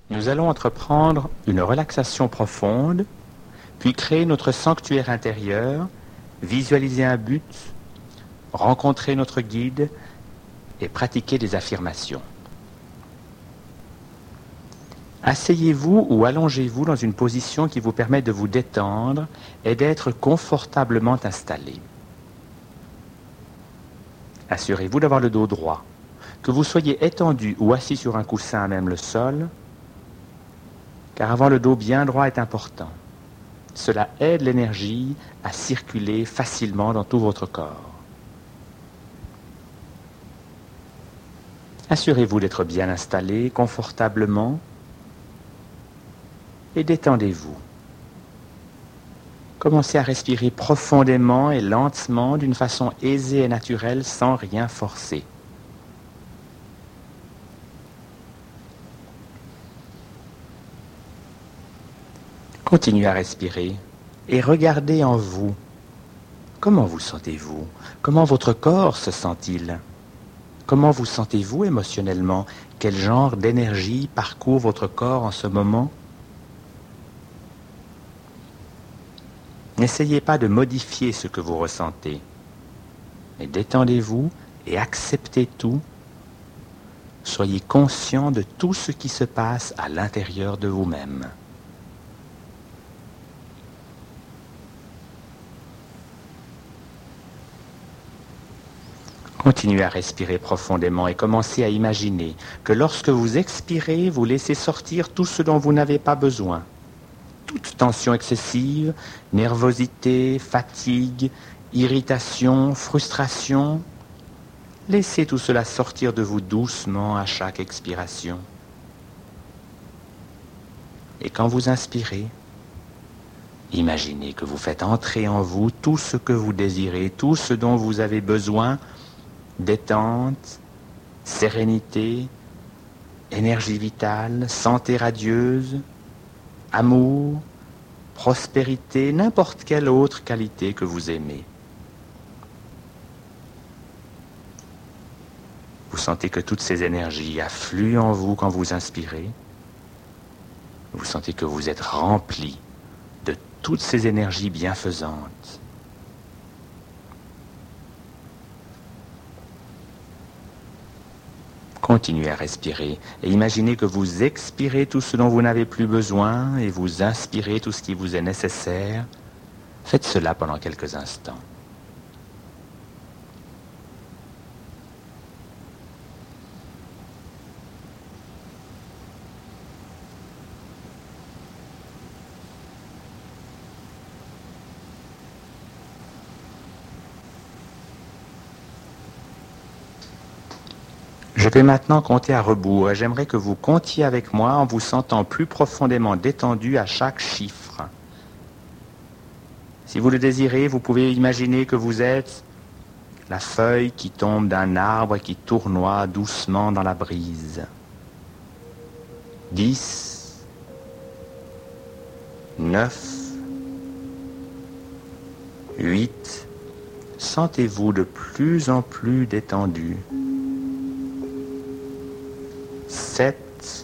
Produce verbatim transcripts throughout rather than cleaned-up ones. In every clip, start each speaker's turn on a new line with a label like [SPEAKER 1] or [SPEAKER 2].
[SPEAKER 1] Nous allons entreprendre une relaxation profonde, puis créer notre sanctuaire intérieur, visualiser un but, rencontrer notre guide et pratiquer des affirmations. Asseyez-vous ou allongez-vous dans une position qui vous permet de vous détendre et d'être confortablement installé. Assurez-vous d'avoir le dos droit. Que vous soyez étendu ou assis sur un coussin à même le sol, car avoir le dos bien droit est important. Cela aide l'énergie à circuler facilement dans tout votre corps. Assurez-vous d'être bien installé, confortablement, et détendez-vous. Commencez à respirer profondément et lentement, d'une façon aisée et naturelle, sans rien forcer. Continuez à respirer et regardez en vous. Comment vous sentez-vous? Comment votre corps se sent-il? Comment vous sentez-vous émotionnellement? Quel genre d'énergie parcourt votre corps en ce moment? N'essayez pas de modifier ce que vous ressentez, mais détendez-vous et acceptez tout. Soyez conscient de tout ce qui se passe à l'intérieur de vous-même. Continuez à respirer profondément et commencez à imaginer que lorsque vous expirez, vous laissez sortir tout ce dont vous n'avez pas besoin. Toute tension excessive, nervosité, fatigue, irritation, frustration. Laissez tout cela sortir de vous doucement à chaque expiration. Et quand vous inspirez, imaginez que vous faites entrer en vous tout ce que vous désirez, tout ce dont vous avez besoin. Détente, sérénité, énergie vitale, santé radieuse, amour, prospérité, n'importe quelle autre qualité que vous aimez. Vous sentez que toutes ces énergies affluent en vous quand vous inspirez. Vous sentez que vous êtes rempli de toutes ces énergies bienfaisantes. Continuez à respirer et imaginez que vous expirez tout ce dont vous n'avez plus besoin et vous inspirez tout ce qui vous est nécessaire. Faites cela pendant quelques instants. Je vais maintenant compter à rebours et j'aimerais que vous comptiez avec moi en vous sentant plus profondément détendu à chaque chiffre. Si vous le désirez, vous pouvez imaginer que vous êtes la feuille qui tombe d'un arbre et qui tournoie doucement dans la brise. Dix, neuf, huit, sentez-vous de plus en plus détendu. sept,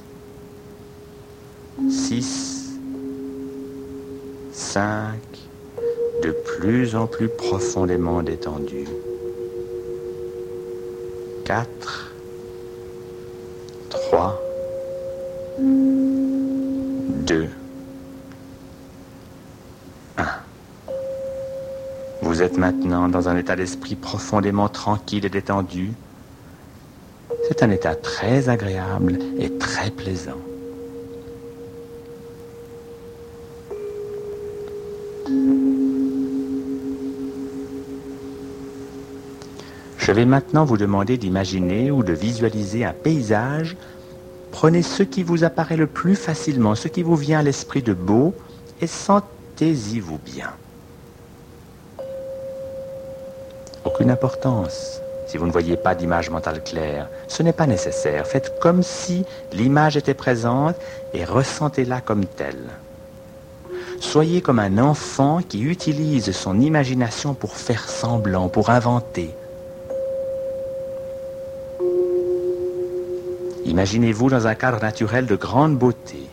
[SPEAKER 1] six, cinq, de plus en plus profondément détendu. quatre, trois, deux, un. Vous êtes maintenant dans un état d'esprit profondément tranquille et détendu. C'est un état très agréable et très plaisant. Je vais maintenant vous demander d'imaginer ou de visualiser un paysage. Prenez ce qui vous apparaît le plus facilement, ce qui vous vient à l'esprit de beau, et sentez-y-vous bien. Aucune importance. Si vous ne voyez pas d'image mentale claire, ce n'est pas nécessaire. Faites comme si l'image était présente et ressentez-la comme telle. Soyez comme un enfant qui utilise son imagination pour faire semblant, pour inventer. Imaginez-vous dans un cadre naturel de grande beauté.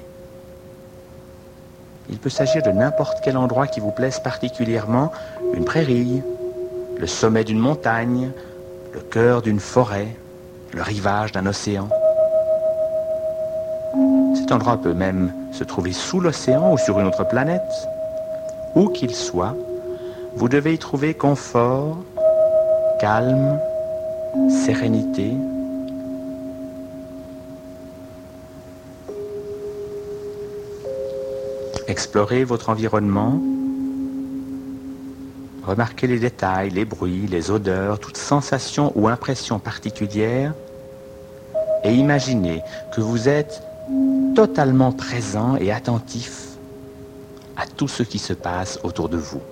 [SPEAKER 1] Il peut s'agir de n'importe quel endroit qui vous plaise particulièrement, une prairie, le sommet d'une montagne, le cœur d'une forêt, le rivage d'un océan. Cet endroit peut même se trouver sous l'océan ou sur une autre planète. Où qu'il soit, vous devez y trouver confort, calme, sérénité. Explorez votre environnement. Remarquez les détails, les bruits, les odeurs, toute sensation ou impression particulière et imaginez que vous êtes totalement présent et attentif à tout ce qui se passe autour de vous.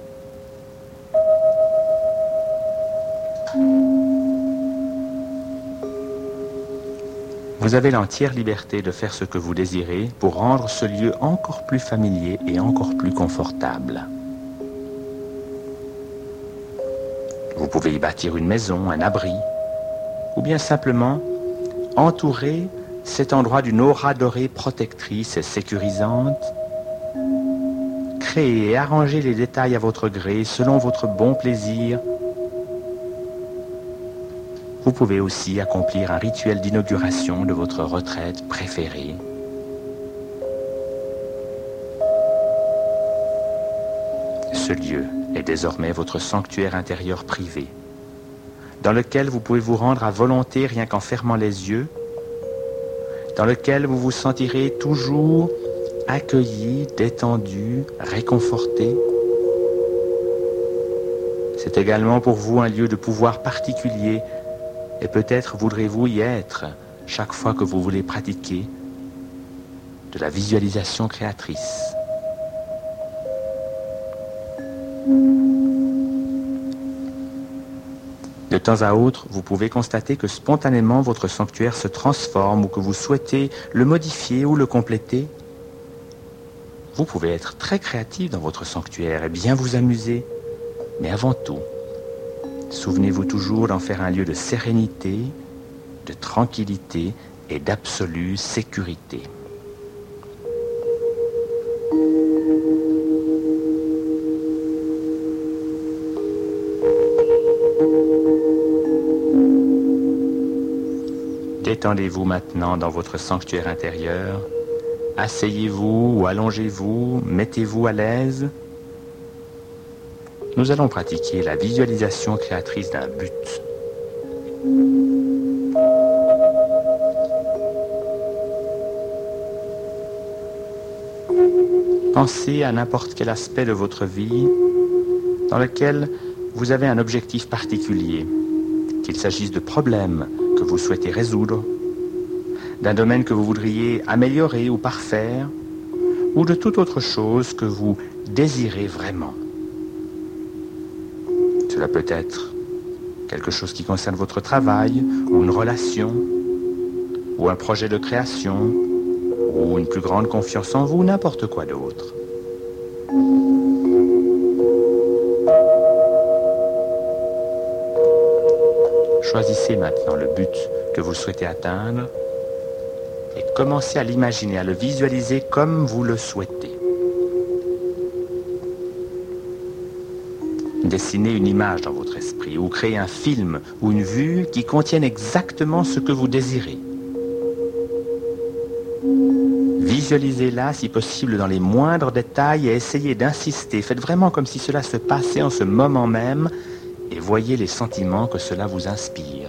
[SPEAKER 1] Vous avez l'entière liberté de faire ce que vous désirez pour rendre ce lieu encore plus familier et encore plus confortable. Vous pouvez y bâtir une maison, un abri, ou bien simplement entourer cet endroit d'une aura dorée protectrice et sécurisante. Créez et arrangez les détails à votre gré, selon votre bon plaisir. Vous pouvez aussi accomplir un rituel d'inauguration de votre retraite préférée. Ce lieu est désormais votre sanctuaire intérieur privé, dans lequel vous pouvez vous rendre à volonté rien qu'en fermant les yeux, dans lequel vous vous sentirez toujours accueilli, détendu, réconforté. C'est également pour vous un lieu de pouvoir particulier et peut-être voudrez-vous y être chaque fois que vous voulez pratiquer de la visualisation créatrice. De temps à autre, vous pouvez constater que spontanément votre sanctuaire se transforme ou que vous souhaitez le modifier ou le compléter. Vous pouvez être très créatif dans votre sanctuaire et bien vous amuser. Mais avant tout, souvenez-vous toujours d'en faire un lieu de sérénité, de tranquillité et d'absolue sécurité. Détendez-vous maintenant dans votre sanctuaire intérieur. Asseyez-vous ou allongez-vous, mettez-vous à l'aise. Nous allons pratiquer la visualisation créatrice d'un but. Pensez à n'importe quel aspect de votre vie dans lequel vous avez un objectif particulier, qu'il s'agisse de problèmes que vous souhaitez résoudre, d'un domaine que vous voudriez améliorer ou parfaire, ou de toute autre chose que vous désirez vraiment. Cela peut être quelque chose qui concerne votre travail, ou une relation, ou un projet de création, ou une plus grande confiance en vous, n'importe quoi d'autre. Choisissez maintenant le but que vous souhaitez atteindre et commencez à l'imaginer, à le visualiser comme vous le souhaitez. Dessinez une image dans votre esprit ou créez un film ou une vue qui contienne exactement ce que vous désirez. Visualisez-la si possible dans les moindres détails et essayez d'insister. Faites vraiment comme si cela se passait en ce moment même et voyez les sentiments que cela vous inspire.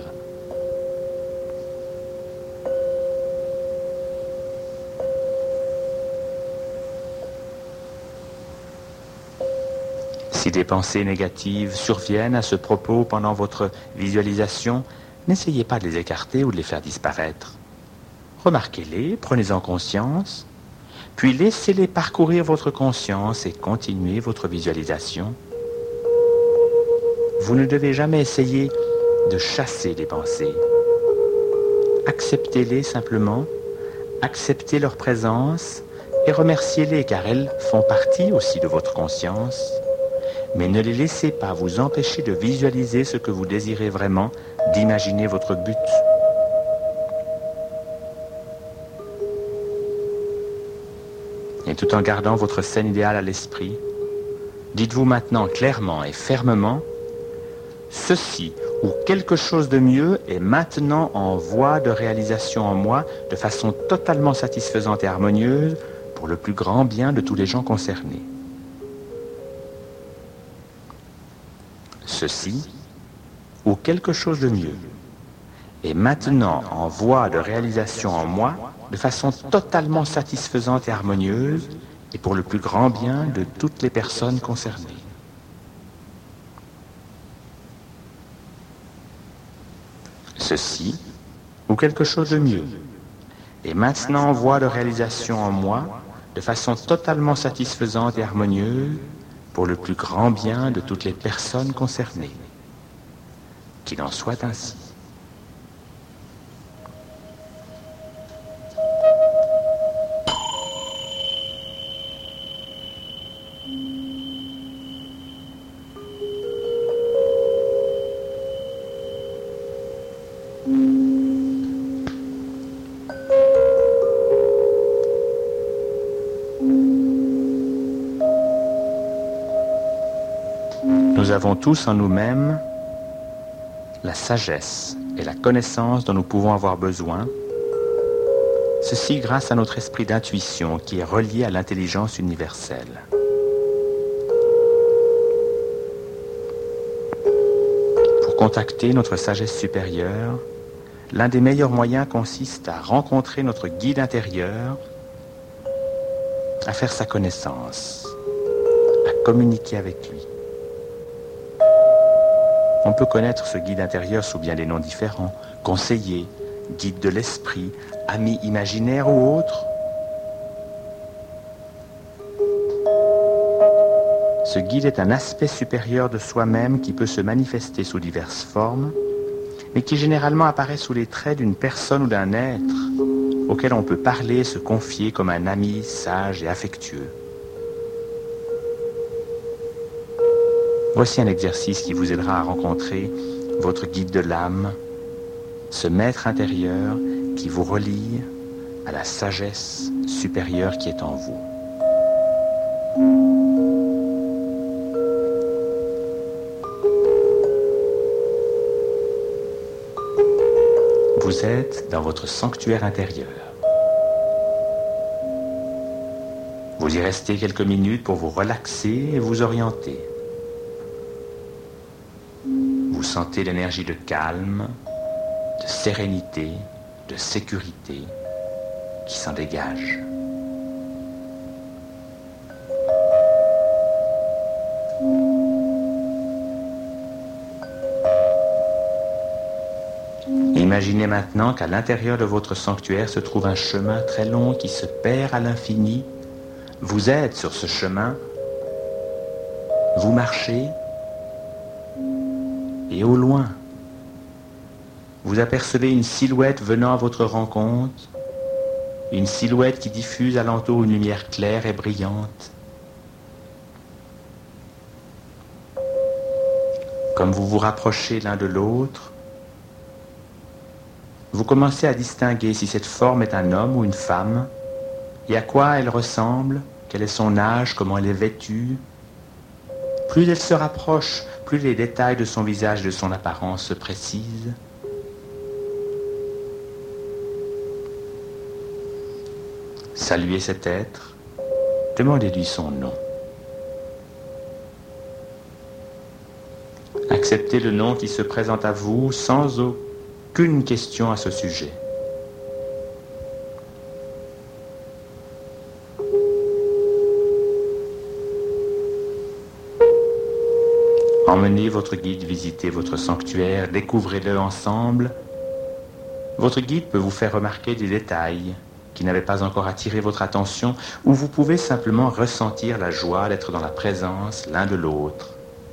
[SPEAKER 1] Si des pensées négatives surviennent à ce propos pendant votre visualisation, n'essayez pas de les écarter ou de les faire disparaître. Remarquez-les, prenez-en conscience, puis laissez-les parcourir votre conscience et continuez votre visualisation. Vous ne devez jamais essayer de chasser les pensées. Acceptez-les simplement, acceptez leur présence et remerciez-les car elles font partie aussi de votre conscience. Mais ne les laissez pas vous empêcher de visualiser ce que vous désirez vraiment, d'imaginer votre but. Et tout en gardant votre scène idéale à l'esprit, dites-vous maintenant clairement et fermement, ceci ou quelque chose de mieux est maintenant en voie de réalisation en moi de façon totalement satisfaisante et harmonieuse pour le plus grand bien de tous les gens concernés. Ceci ou quelque chose de mieux est maintenant en voie de réalisation en moi de façon totalement satisfaisante et harmonieuse et pour le plus grand bien de toutes les personnes concernées. Ceci, ou quelque chose de mieux, est maintenant en voie de réalisation en moi de façon totalement satisfaisante et harmonieuse pour le plus grand bien de toutes les personnes concernées. Qu'il en soit ainsi. Nous avons tous en nous-mêmes la sagesse et la connaissance dont nous pouvons avoir besoin, ceci grâce à notre esprit d'intuition qui est relié à l'intelligence universelle. Pour contacter notre sagesse supérieure, l'un des meilleurs moyens consiste à rencontrer notre guide intérieur, à faire sa connaissance, à communiquer avec lui. On peut connaître ce guide intérieur sous bien des noms différents, conseiller, guide de l'esprit, ami imaginaire ou autre. Ce guide est un aspect supérieur de soi-même qui peut se manifester sous diverses formes, mais qui généralement apparaît sous les traits d'une personne ou d'un être auquel on peut parler et se confier comme un ami sage et affectueux. Voici un exercice qui vous aidera à rencontrer votre guide de l'âme, ce maître intérieur qui vous relie à la sagesse supérieure qui est en vous. Vous êtes dans votre sanctuaire intérieur. Vous y restez quelques minutes pour vous relaxer et vous orienter. Vous sentez l'énergie de calme, de sérénité, de sécurité qui s'en dégage. Imaginez maintenant qu'à l'intérieur de votre sanctuaire se trouve un chemin très long qui se perd à l'infini. Vous êtes sur ce chemin, vous marchez, et au loin, vous apercevez une silhouette venant à votre rencontre, une silhouette qui diffuse alentour une lumière claire et brillante. Comme vous vous rapprochez l'un de l'autre, vous commencez à distinguer si cette forme est un homme ou une femme, et à quoi elle ressemble, quel est son âge, comment elle est vêtue. Plus elle se rapproche, plus les détails de son visage et de son apparence se précisent. Saluez cet être, demandez-lui son nom. Acceptez le nom qui se présente à vous sans aucune question à ce sujet. Emmenez votre guide visiter votre sanctuaire, découvrez-le ensemble. Votre guide peut vous faire remarquer des détails qui n'avaient pas encore attiré votre attention, ou vous pouvez simplement ressentir la joie d'être dans la présence l'un de l'autre.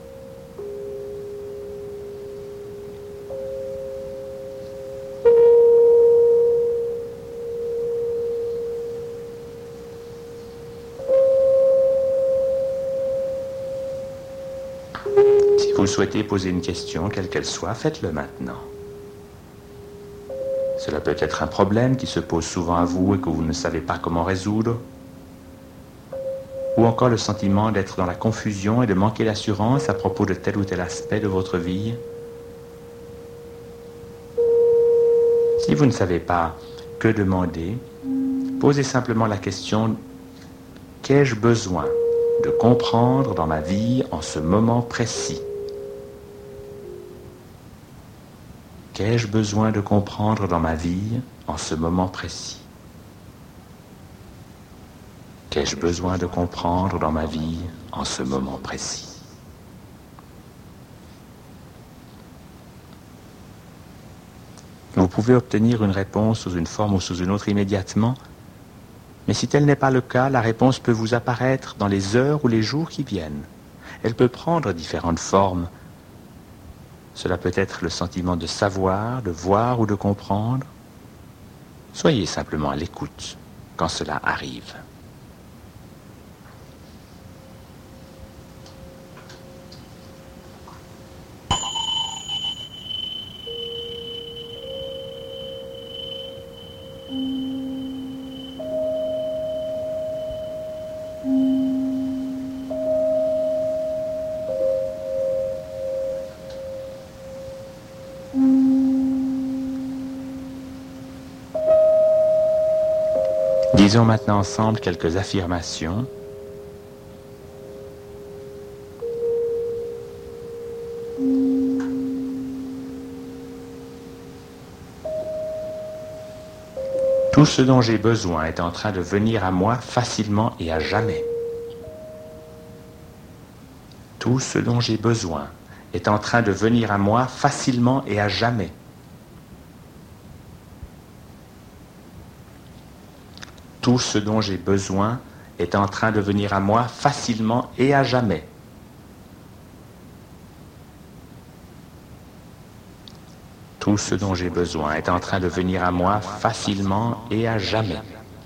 [SPEAKER 1] Si vous souhaitez poser une question, quelle qu'elle soit, faites-le maintenant. Cela peut être un problème qui se pose souvent à vous et que vous ne savez pas comment résoudre. ou encore le sentiment d'être dans la confusion et de manquer d'assurance à propos de tel ou tel aspect de votre vie. Si vous ne savez pas que demander, posez simplement la question « Qu'ai-je besoin de comprendre dans ma vie en ce moment précis ?» Qu'ai-je besoin de comprendre dans ma vie en ce moment précis ? Qu'ai-je besoin de comprendre dans ma vie en ce moment précis ? Vous pouvez obtenir une réponse sous une forme ou sous une autre immédiatement, mais si tel n'est pas le cas, la réponse peut vous apparaître dans les heures ou les jours qui viennent. Elle peut prendre différentes formes. Cela peut être le sentiment de savoir, de voir ou de comprendre. Soyez simplement à l'écoute quand cela arrive. Disons maintenant ensemble quelques affirmations. Tout ce dont j'ai besoin est en train de venir à moi facilement et à jamais. Tout ce dont j'ai besoin est en train de venir à moi facilement et à jamais. Tout ce dont j'ai besoin est en train de venir à moi facilement et à jamais. Tout ce dont j'ai besoin est en train de venir à moi facilement et à jamais.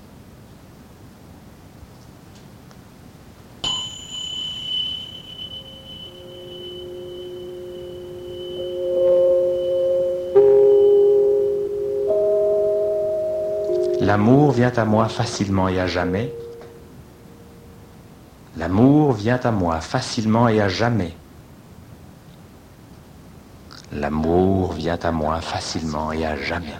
[SPEAKER 1] L'amour vient à moi facilement et à jamais. L'amour vient à moi facilement et à jamais. L'amour vient à moi facilement et à jamais.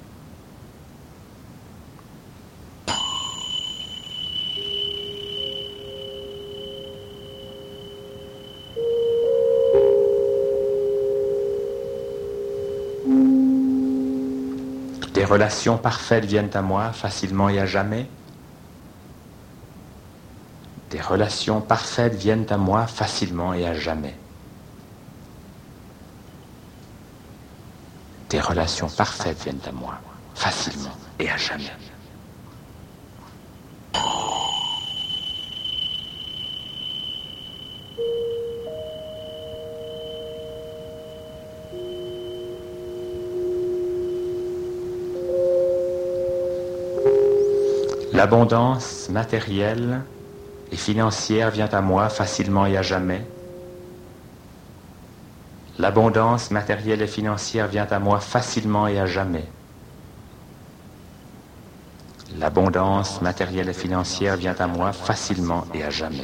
[SPEAKER 1] Des relations parfaites viennent à moi facilement et à jamais. Des relations parfaites viennent à moi facilement et à jamais. Des relations parfaites viennent à moi facilement et à jamais. L'abondance matérielle et financière vient à moi facilement et à jamais. L'abondance matérielle et financière vient à moi facilement et à jamais. L'abondance matérielle et financière vient à moi facilement et à jamais.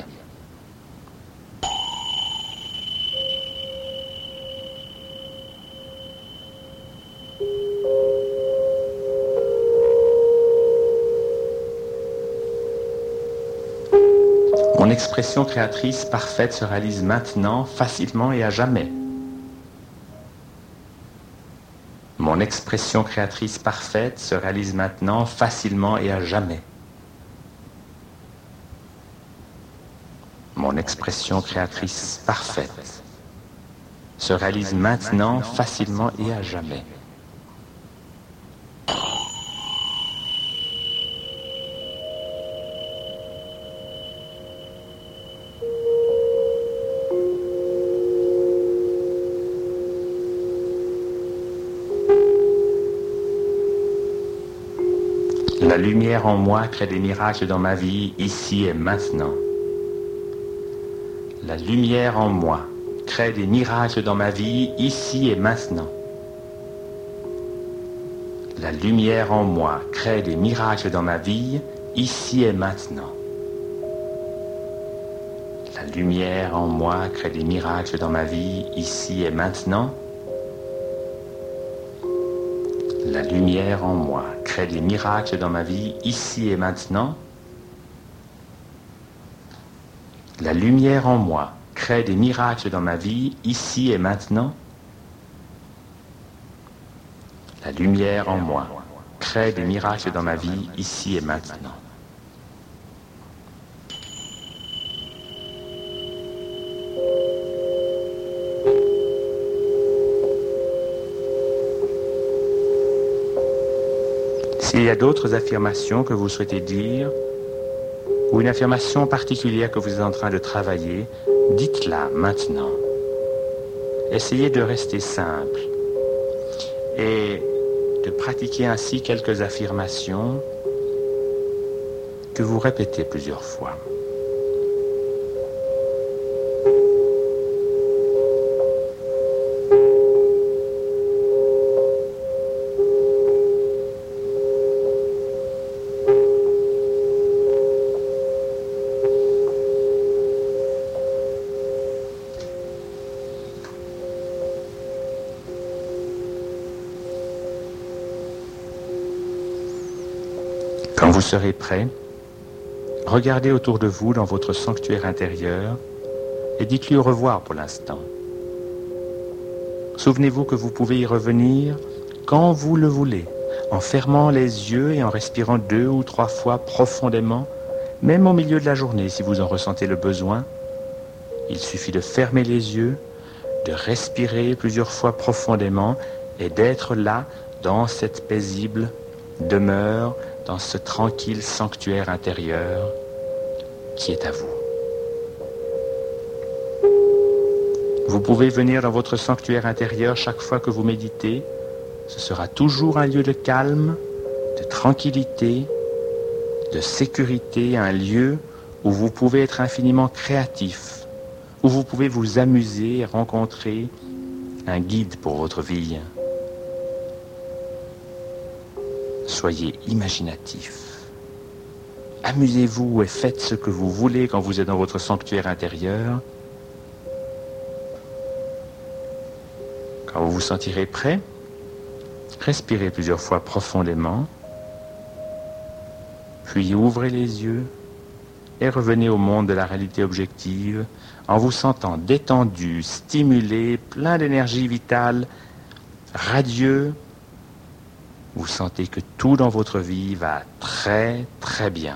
[SPEAKER 1] Mon expression créatrice parfaite se réalise maintenant, facilement et à jamais. Mon expression créatrice parfaite se réalise maintenant, facilement et à jamais. Mon expression créatrice parfaite se réalise maintenant, facilement et à jamais. La lumière en moi crée des miracles dans ma vie, ici et maintenant. La lumière en moi crée des miracles dans ma vie, ici et maintenant. La lumière en moi crée des miracles dans ma vie, ici et maintenant. La lumière en moi crée des miracles dans ma vie, ici et maintenant. La lumière en moi crée des miracles dans ma vie, ici et maintenant. La lumière en moi crée des miracles dans ma vie, ici et maintenant. La lumière en moi crée des miracles dans ma vie, ici et maintenant. S'il y a d'autres affirmations que vous souhaitez dire, ou une affirmation particulière que vous êtes en train de travailler, dites-la maintenant. Essayez de rester simple et de pratiquer ainsi quelques affirmations que vous répétez plusieurs fois. Quand vous serez prêt, regardez autour de vous dans votre sanctuaire intérieur et dites-lui au revoir pour l'instant. Souvenez-vous que vous pouvez y revenir quand vous le voulez, en fermant les yeux et en respirant deux ou trois fois profondément, même au milieu de la journée si vous en ressentez le besoin. Il suffit de fermer les yeux, de respirer plusieurs fois profondément et d'être là dans cette paisible demeure, dans ce tranquille sanctuaire intérieur qui est à vous. Vous pouvez venir dans votre sanctuaire intérieur chaque fois que vous méditez. Ce sera toujours un lieu de calme, de tranquillité, de sécurité, un lieu où vous pouvez être infiniment créatif, où vous pouvez vous amuser et rencontrer un guide pour votre vie. Soyez imaginatif. Amusez-vous et faites ce que vous voulez quand vous êtes dans votre sanctuaire intérieur. Quand vous vous sentirez prêt, respirez plusieurs fois profondément, puis ouvrez les yeux et revenez au monde de la réalité objective en vous sentant détendu, stimulé, plein d'énergie vitale, radieux. Vous sentez que tout dans votre vie va très très bien.